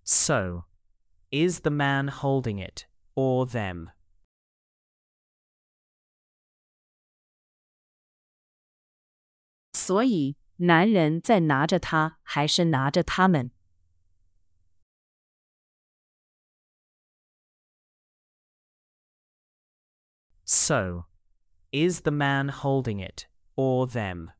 So, is the man holding it, or them? 所以，男人在拿着它，还是拿着它们？ So, is the man holding it, or them?